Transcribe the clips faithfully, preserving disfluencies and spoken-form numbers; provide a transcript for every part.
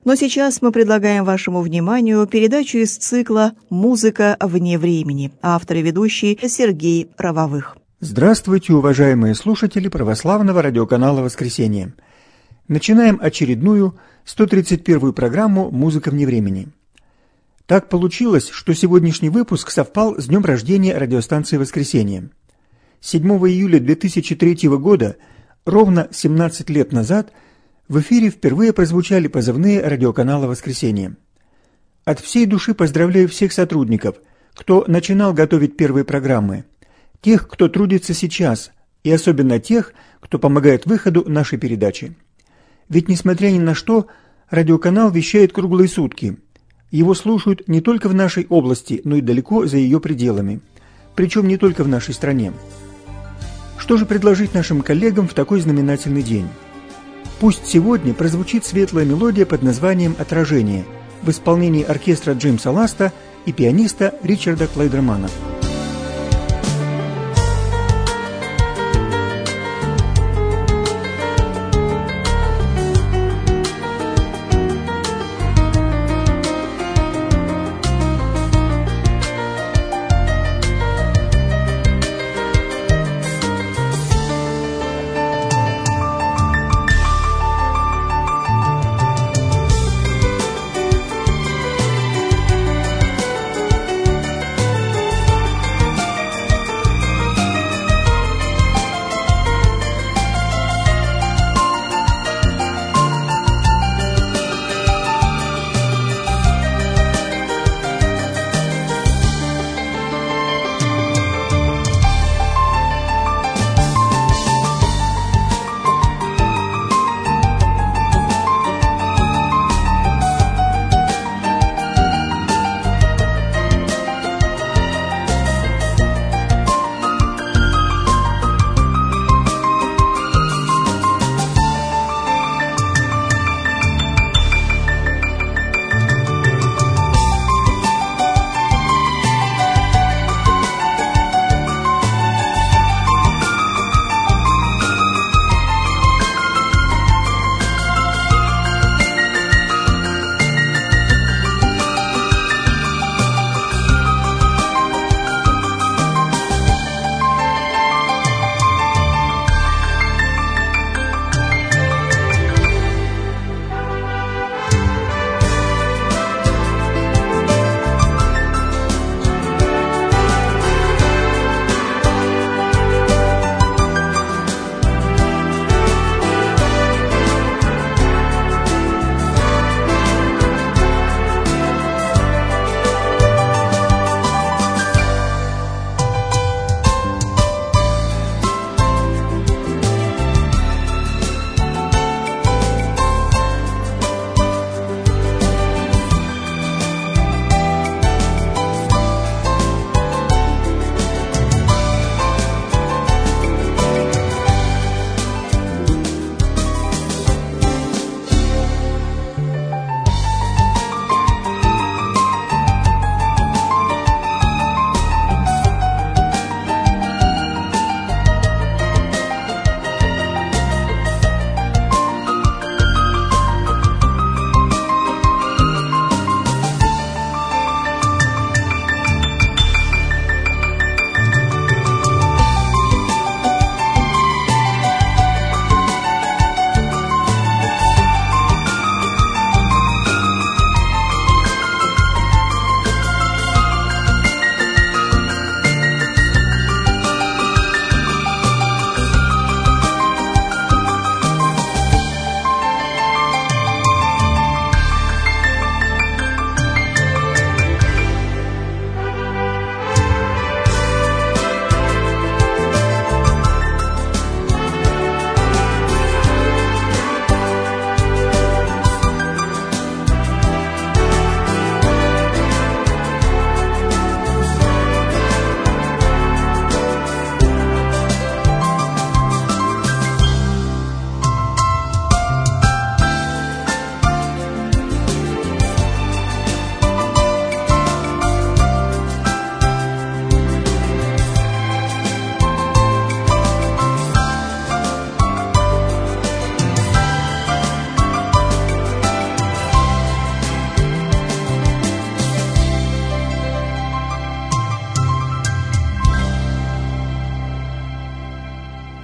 Но сейчас мы предлагаем вашему вниманию передачу из цикла «Музыка вне времени». Автор и ведущий Сергей Правовых. Здравствуйте, уважаемые слушатели православного радиоканала «Воскресенье». Начинаем очередную сто тридцать первую программу «Музыка вне времени». Так получилось, что сегодняшний выпуск совпал с днем рождения радиостанции «Воскресенье». седьмого июля две тысячи третьего года, ровно семнадцать лет назад, в эфире впервые прозвучали позывные радиоканала «Воскресенье». От всей души поздравляю всех сотрудников, кто начинал готовить первые программы, тех, кто трудится сейчас, и особенно тех, кто помогает выходу нашей передачи. Ведь, несмотря ни на что, радиоканал вещает круглые сутки. Его слушают не только в нашей области, но и далеко за ее пределами. Причем не только в нашей стране. Что же предложить нашим коллегам в такой знаменательный день? Пусть сегодня прозвучит светлая мелодия под названием «Отражение» в исполнении оркестра Джеймса Ласта и пианиста Ричарда Клайдермана.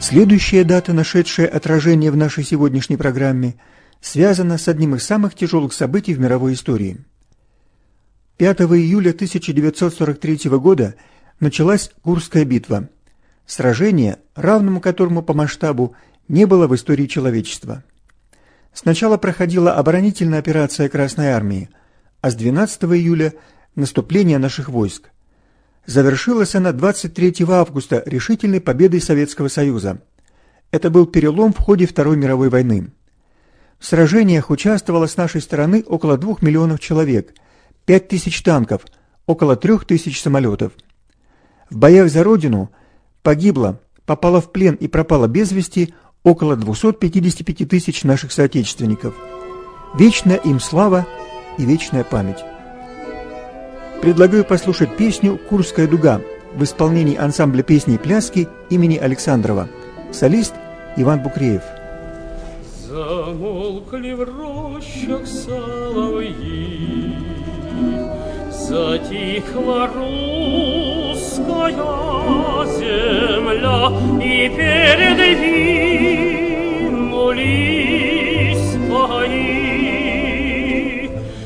Следующая дата, нашедшая отражение в нашей сегодняшней программе, связана с одним из самых тяжелых событий в мировой истории. пятого июля тысяча девятьсот сорок третьего года началась Курская битва, сражение, равному которому по масштабу не было в истории человечества. Сначала проходила оборонительная операция Красной Армии, а с двенадцатого июля – наступление наших войск. Завершилась она двадцать третьего августа решительной победой Советского Союза. Это был перелом в ходе Второй мировой войны. В сражениях участвовало с нашей стороны около двух миллионов человек, пять тысяч танков, около трех тысяч самолетов. В боях за Родину погибло, попало в плен и пропало без вести около двухсот пятидесяти пяти тысяч наших соотечественников. Вечная им слава и вечная память. Предлагаю послушать песню «Курская дуга» в исполнении ансамбля песни и пляски имени Александрова. Солист Иван Букреев. Замолкли в рощах соловьи, затихла русская земля, и передвинулись бои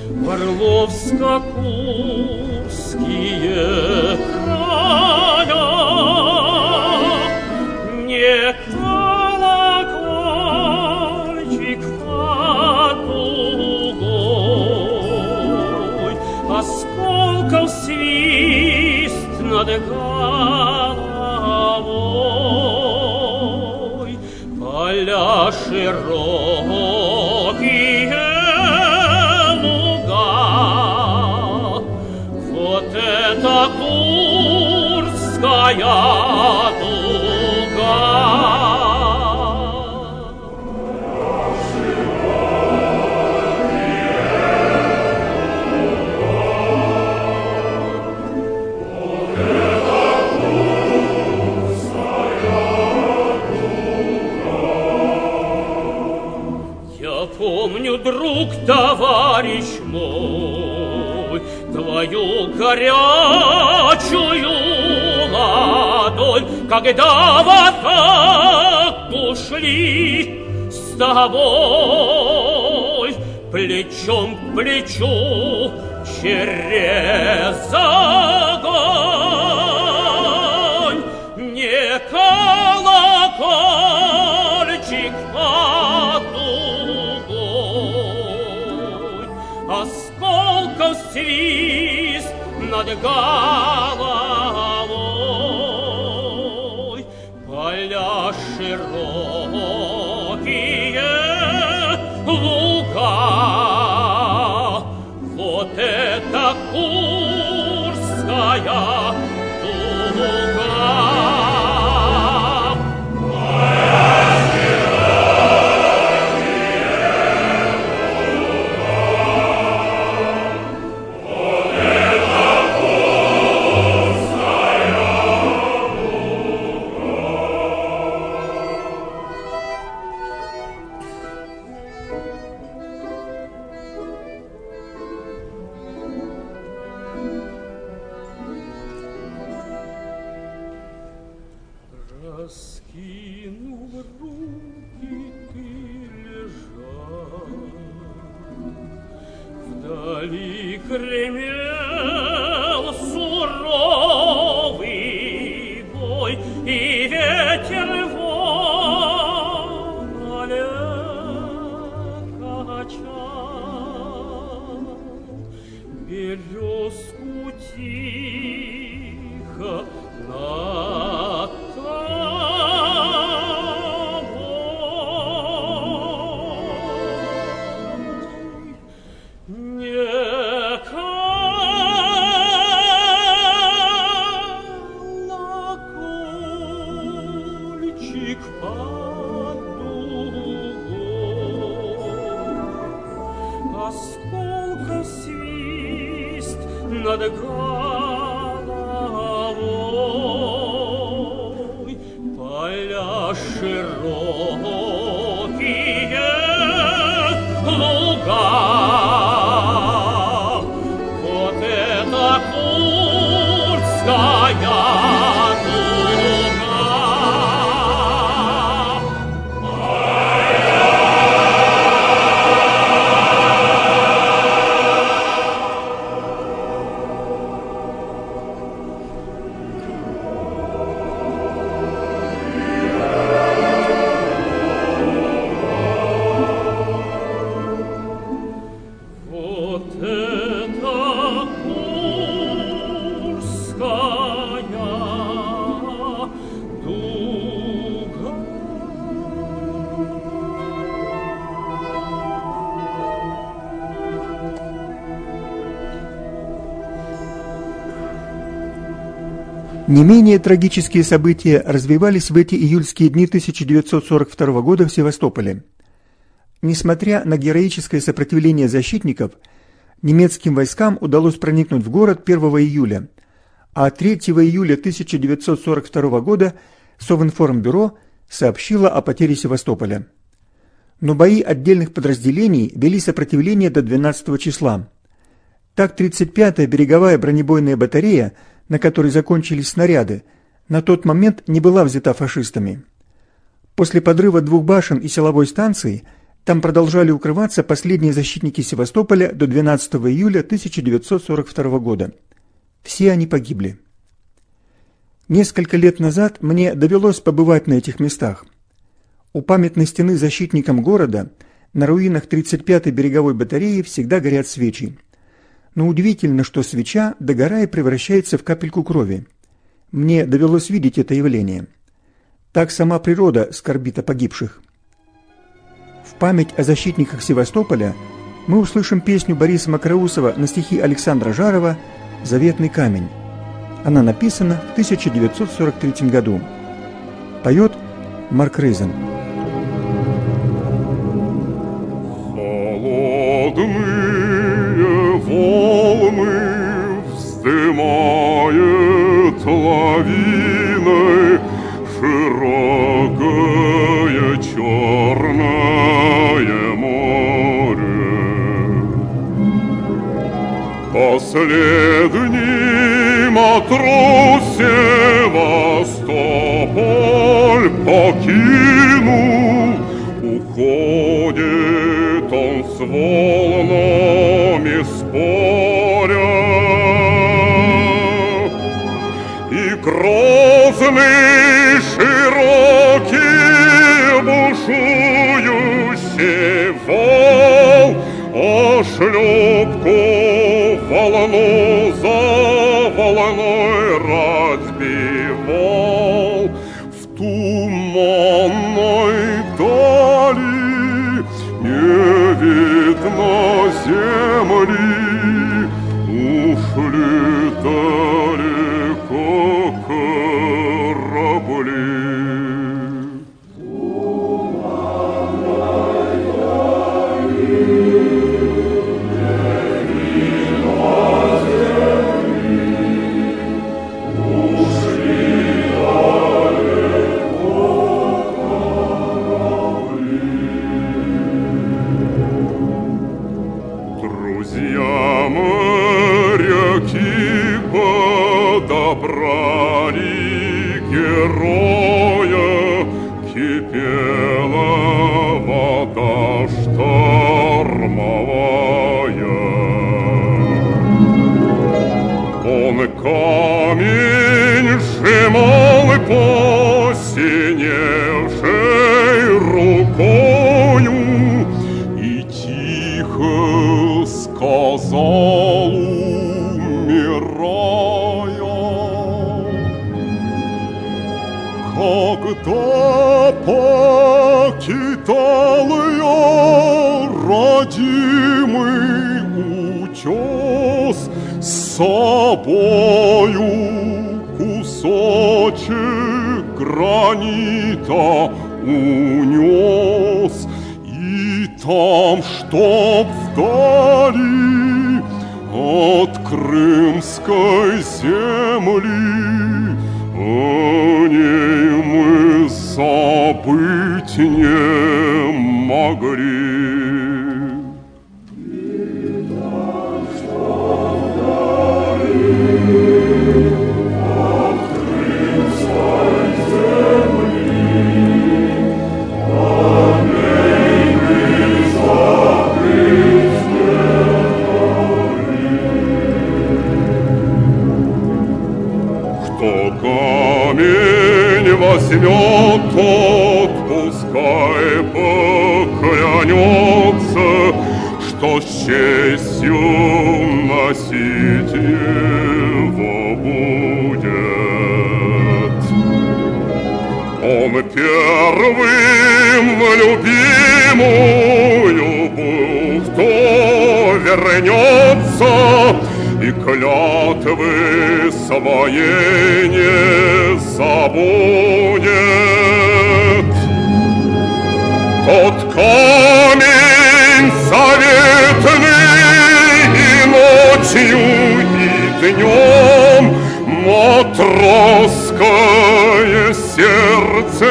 Орловско-Курские края. Не колокольчик под дугой, осколков свист над головой, поля широкие луга. Вот это Курская дуга. Помню, друг, товарищ мой, твою горячую ладонь, когда в атаку шли с тобой, плечом к плечу через огонь. Не колокольчик под осколков свист над головой, поля широкие луга. Вот это Курская дуга. Раскинув руки, ты лежал, вдали гремел суровый бой, и ветер в поле качал березку тихо над осколков свист над головой, поля широкие луга. Вот это Курская дуга. Не менее трагические события развивались в эти июльские дни тысяча девятьсот сорок второго года в Севастополе. Несмотря на героическое сопротивление защитников, немецким войскам удалось проникнуть в город первого июля, а третьего июля тысяча девятьсот сорок второго года Совинформбюро сообщило о потере Севастополя. Но бои отдельных подразделений вели сопротивление до двенадцатого числа. Так тридцать пятая береговая бронебойная батарея, на которой закончились снаряды, на тот момент не была взята фашистами. После подрыва двух башен и силовой станции там продолжали укрываться последние защитники Севастополя до двенадцатого июля тысяча девятьсот сорок второго года. Все они погибли. Несколько лет назад мне довелось побывать на этих местах. У памятной стены защитникам города на руинах тридцать пятой береговой батареи всегда горят свечи. Но удивительно, что свеча, догорая, превращается в капельку крови. Мне довелось видеть это явление. Так сама природа скорбит о погибших. В память о защитниках Севастополя мы услышим песню Бориса Макроусова на стихи Александра Жарова «Заветный камень». Она написана в тысяча девятьсот сорок третьем году. Поет Марк Рейзен. Холодные волны вздымает лавиной широкое черное море. Последний матрос Севастополь покинул, уходит он с волнами споря, и грозный широкий бушующий вал о шлюпку волну за волной разбивал. В туманной дали не видно земли, ушли далеко корабли. Подобрали героя, кипела вода штормовая. Он камень сжимал посиневшей рукою и тихо сказал, когда покидал я родимый утес, с собою кусочек гранита унес, и там, чтоб вдали от крымской земли о ней мы забыть не могли. И там, что вдали от крымской земли о ней мы забыть не могли. Кто камень возьмет, тот пускай поклянется, что с честью носить его будет. Он первым любимую был, кто вернется, и и клятвы своей не забудет. Тот камень заветный и ночью, и днем матросское сердце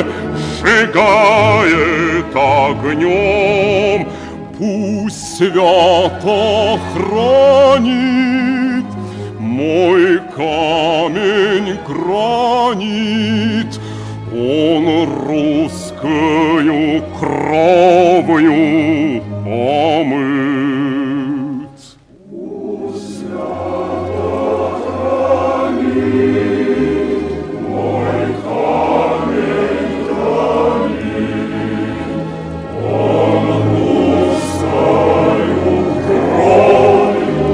сжигает огнем. Пусть свято хранит мой камень гранит, он русскою кровью омыт. Пусть свято хранит мой камень гранит, он русскою кровью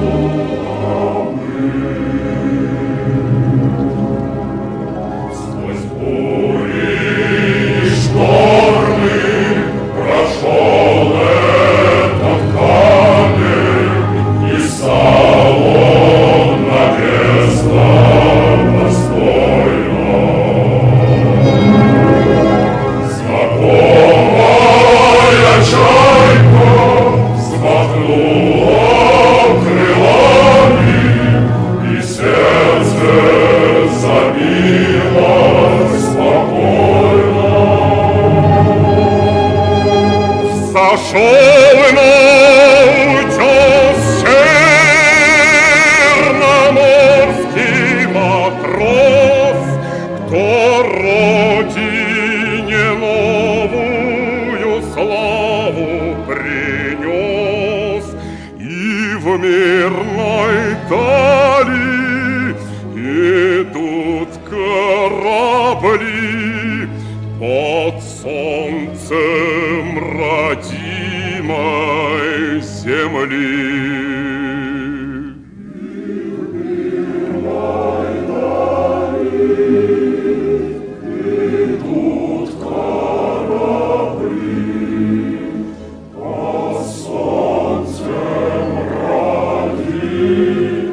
омыт. Сквозь бури и штормы прошел этот камень, и стал он на место достойно. Знакомая чайка взмахнула крылами, и сердце забилось спокойно. Сошел на утес черноморский матрос, кто родине новую славу принес, и в мирной дали идут корабли под солнцем родимой земли. Идут корабли под солнцем родимой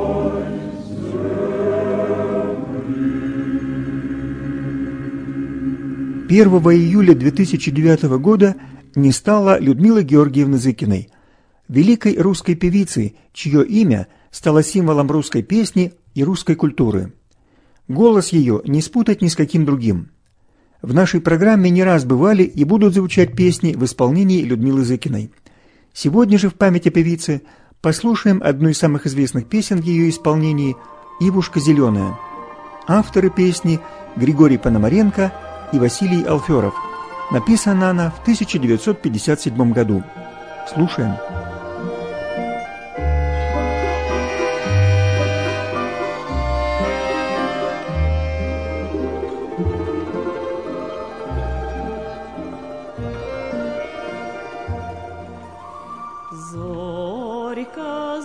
первого июля две тысячи девятого года не стало Людмилы Георгиевны Зыкиной, великой русской певицы, чье имя стало символом русской песни и русской культуры. Голос ее не спутать ни с каким другим. В нашей программе не раз бывали и будут звучать песни в исполнении Людмилы Зыкиной. Сегодня же в память о певице послушаем одну из самых известных песен в ее исполнении «Ивушка зеленая». Авторы песни Григорий Пономаренко и Василий Алферов. Написана она в тысяча девятьсот пятьдесят седьмом году. Слушаем. Зорька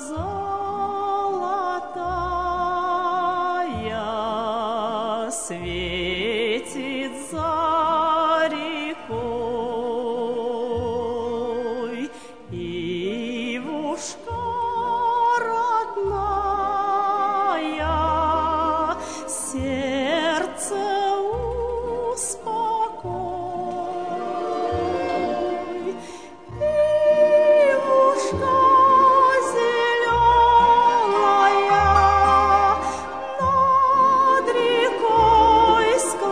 золотая светит за рекой, Ивушка родная, сердце успокой. Ивушка зеленая, над рекой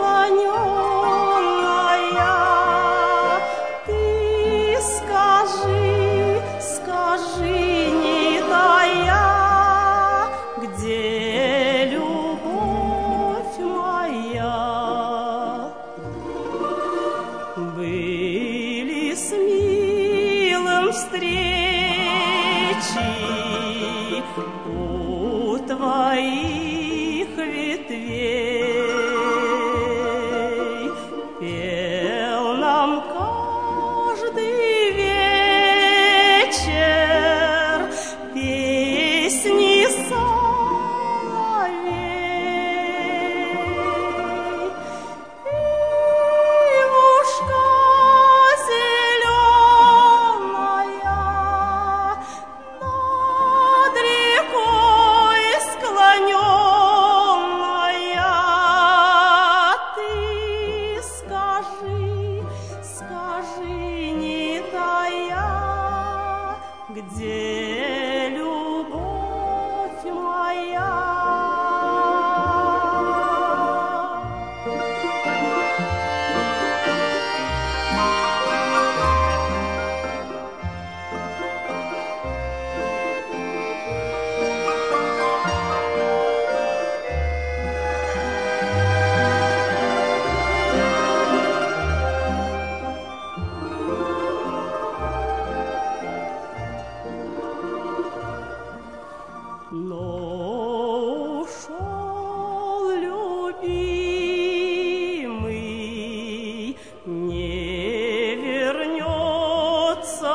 склоненная, ты скажи, скажи, не тая, где любовь моя? Были с милым встречи у твоих ветвей, пел нам каждый вечер песни соловей. Ивушка зеленая, над рекой любовь моя. Но ушел любимый, не вернется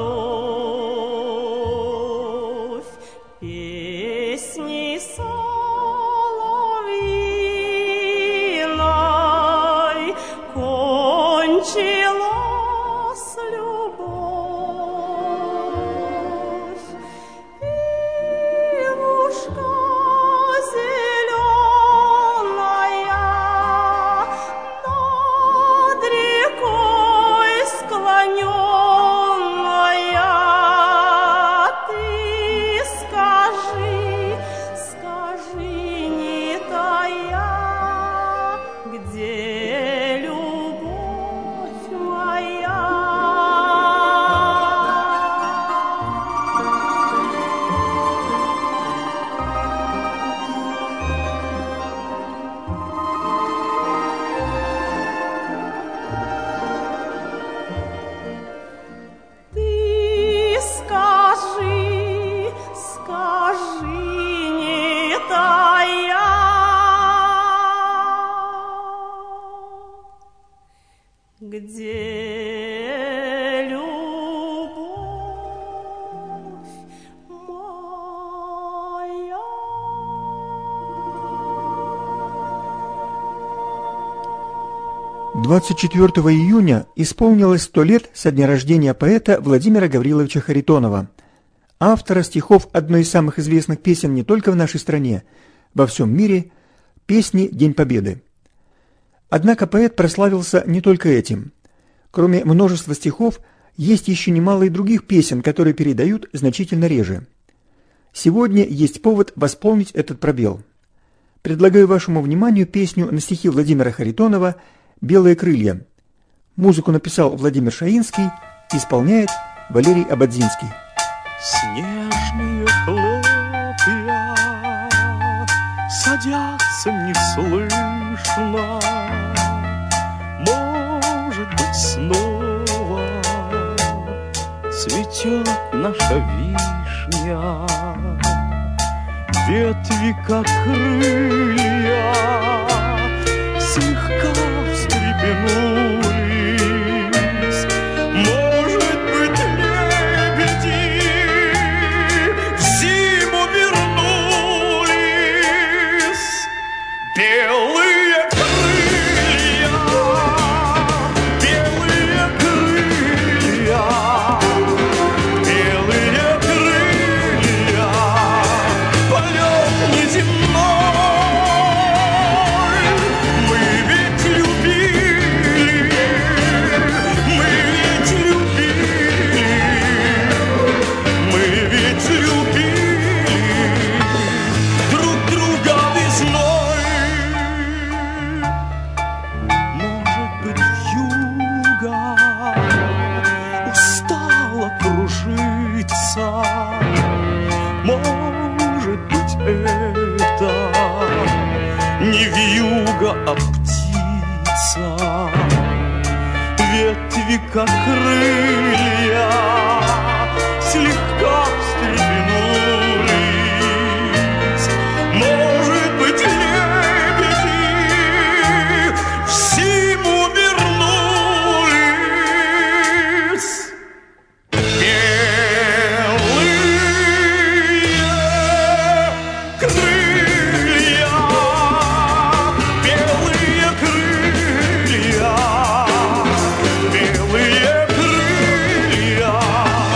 вновь. Песней соловьиной кончилась любовь. Ивушка зеленая над рекой склоненная, ты скажи, скажи, не тая, где любовь моя? Ты скажи, скажи, не тая, где любовь моя? двадцать четвёртого июня исполнилось сто лет со дня рождения поэта Владимира Гавриловича Харитонова, автора стихов одной из самых известных песен не только в нашей стране, во всем мире, песни «День Победы». Однако поэт прославился не только этим. Кроме множества стихов, есть еще немало и других песен, которые передают значительно реже. Сегодня есть повод восполнить этот пробел. Предлагаю вашему вниманию песню на стихи Владимира Харитонова «Белые крылья». Музыку написал Владимир Шаинский, исполняет Валерий Ободзинский. Снежные хлопья садятся неслышно, может быть, снова цветет наша вишня. Ветви, как крылья, слегка встрепенулись. Может быть, лебеди в зиму вернулись. Белые крылья, белые крылья, белые крылья, полет неземной. Мы ведь любили, мы ведь любили, мы ведь любили друг друга весной. Может быть, вьюга устала кружиться, может быть, это не вьюга, а птица. Ветви, как крылья, слегка встрепенулись. Может быть, лебеди в зиму вернулись. Белые крылья, белые крылья, белые крылья,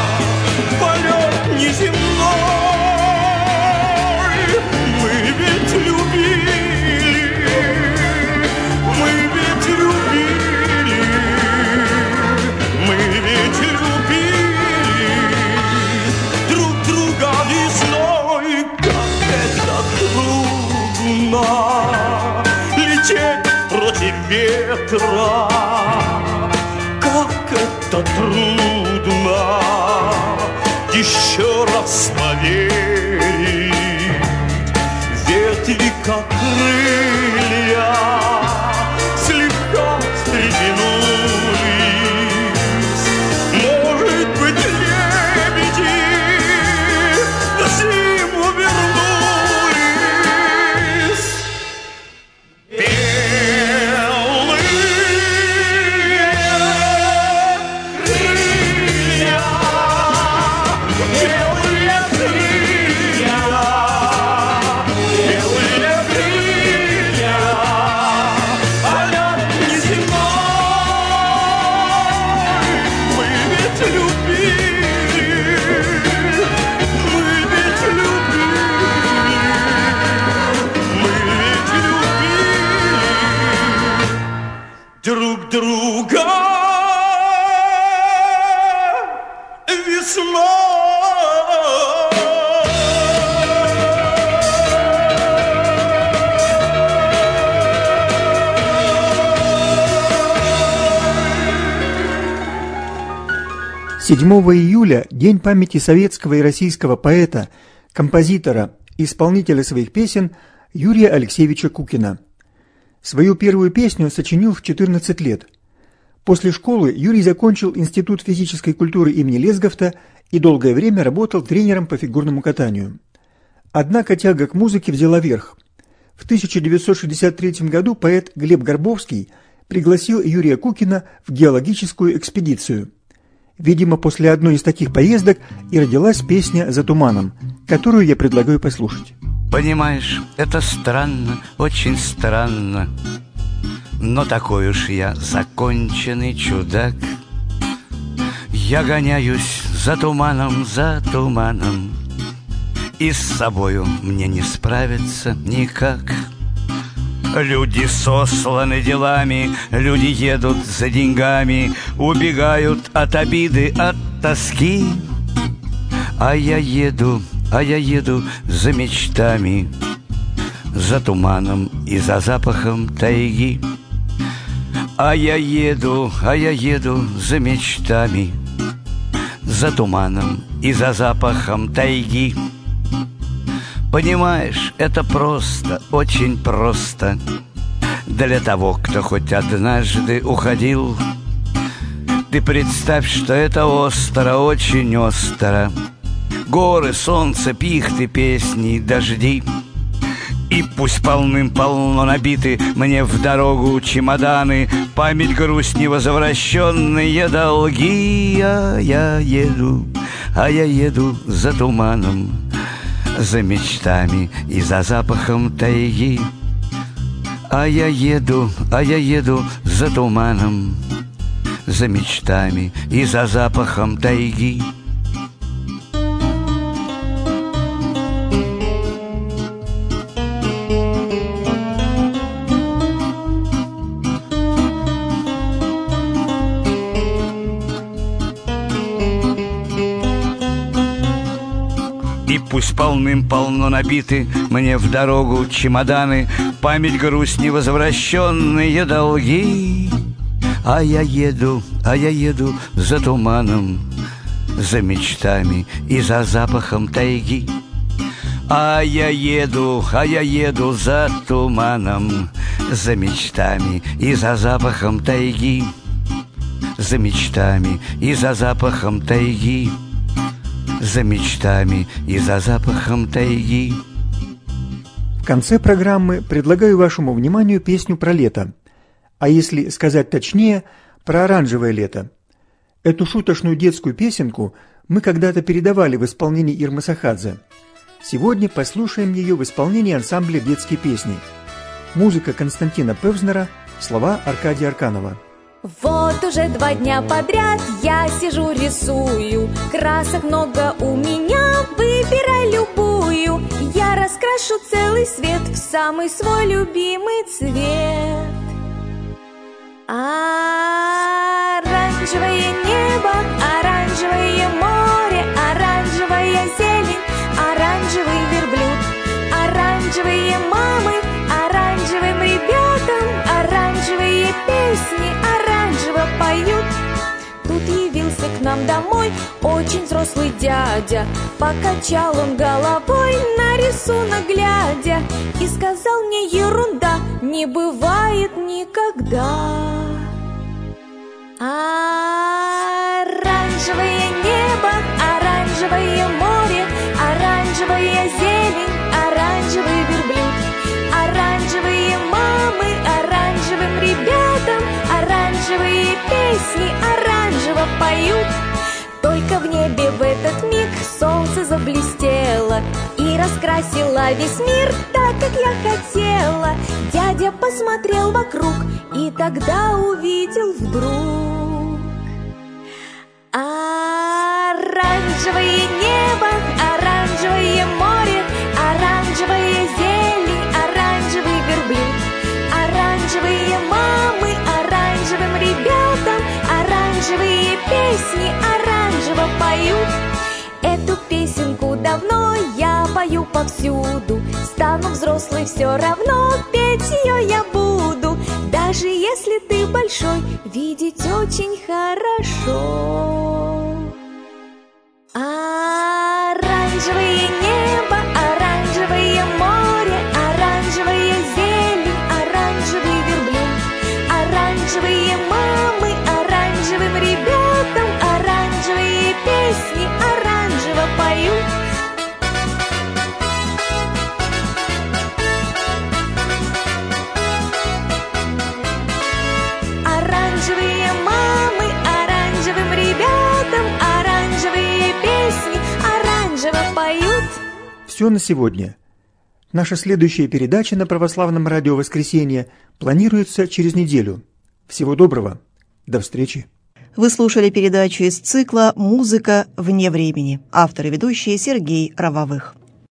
ветра. Как это трудно еще раз поверить. Ветви, как крылья, слегка встрепенулись. Может быть, лебеди на зиму вернулись. Белые крылья, белые крылья, белые крылья, а лед не зимой. Мы ведь любили, мы ведь любили, мы ведь любили друг друга весной. седьмого июля – День памяти советского и российского поэта, композитора, исполнителя своих песен Юрия Алексеевича Кукина. Свою первую песню сочинил в четырнадцать лет. После школы Юрий закончил Институт физической культуры имени Лесговта и долгое время работал тренером по фигурному катанию. Однако тяга к музыке взяла верх. В тысяча девятьсот шестьдесят третьем году поэт Глеб Горбовский пригласил Юрия Кукина в геологическую экспедицию. Видимо, после одной из таких поездок и родилась песня «За туманом», которую я предлагаю послушать. Понимаешь, это странно, очень странно, но такой уж я законченный чудак. Я гоняюсь за туманом, за туманом, и с собою мне не справиться никак. Люди сосланы делами, люди едут за деньгами, убегают от обиды, от тоски. А я еду, а я еду за мечтами, за туманом и за запахом тайги. А я еду, а я еду за мечтами, за туманом и за запахом тайги. Понимаешь, это просто, очень просто для того, кто хоть однажды уходил. Ты представь, что это остро, очень остро. Горы, солнце, пихты, песни, дожди. И пусть полным-полно набиты мне в дорогу чемоданы, память, грусть, невозвращенные долги. А я еду, а я еду за туманом, за мечтами и за запахом тайги. А я еду, а я еду за туманом, за мечтами и за запахом тайги. И пусть полным-полно набиты мне в дорогу чемоданы, память, грусть, невозвращенные долги. А я еду, а я еду за туманом, за мечтами и за запахом тайги. А я еду, а я еду за туманом, за мечтами и за запахом тайги. За мечтами и за запахом тайги. За мечтами и за запахом тайги. В конце программы предлагаю вашему вниманию песню про лето, а если сказать точнее, про оранжевое лето. Эту шуточную детскую песенку мы когда-то передавали в исполнении Ирмы Сахадзе. Сегодня послушаем ее в исполнении ансамбля детские песни. Музыка Константина Певзнера, слова Аркадия Арканова. Вот уже два дня подряд я сижу, рисую. Красок много у меня, выбирай любую. Я раскрашу целый свет в самый свой любимый цвет. Оранжевое небо, оранжевое море, оранжевая зелень, оранжевый верблюд, оранжевые мамы, оранжевым ребятам, оранжевые песни. мой очень взрослый дядя. Покачал он головой, на рисунок глядя, и сказал мне: ерунда, не бывает никогда. Оранжевое небо, оранжевое море, оранжевая зелень, оранжевый верблюд, оранжевые мамы, оранжевым ребятам, оранжевые песни оранжево поют. Только в небе в этот миг солнце заблестело и раскрасило весь мир так, как я хотела. Дядя посмотрел вокруг и тогда увидел вдруг оранжевое небо, оранжевое море, оранжевая зелень, оранжевый верблюд, оранжевые мамы, оранжевым ребятам, оранжевые песни оранжево поют. Эту песенку давно я пою повсюду, стану взрослой, все равно петь ее я буду. Даже если ты большой, видеть очень хорошо. Оранжевое небо, оранжевое море, оранжевая зелень, оранжевый верблюд, оранжевые мамы, оранжевым ребятам, оранжевые песни оранжево поют. Оранжевые мамы, оранжевым ребятам, оранжевые песни оранжево поют. Все на сегодня. Наша следующая передача на Православном радио «Воскресенье» планируется через неделю. Всего доброго. До встречи. Вы слушали передачу из цикла «Музыка вне времени». Автор и ведущий Сергей Равовых.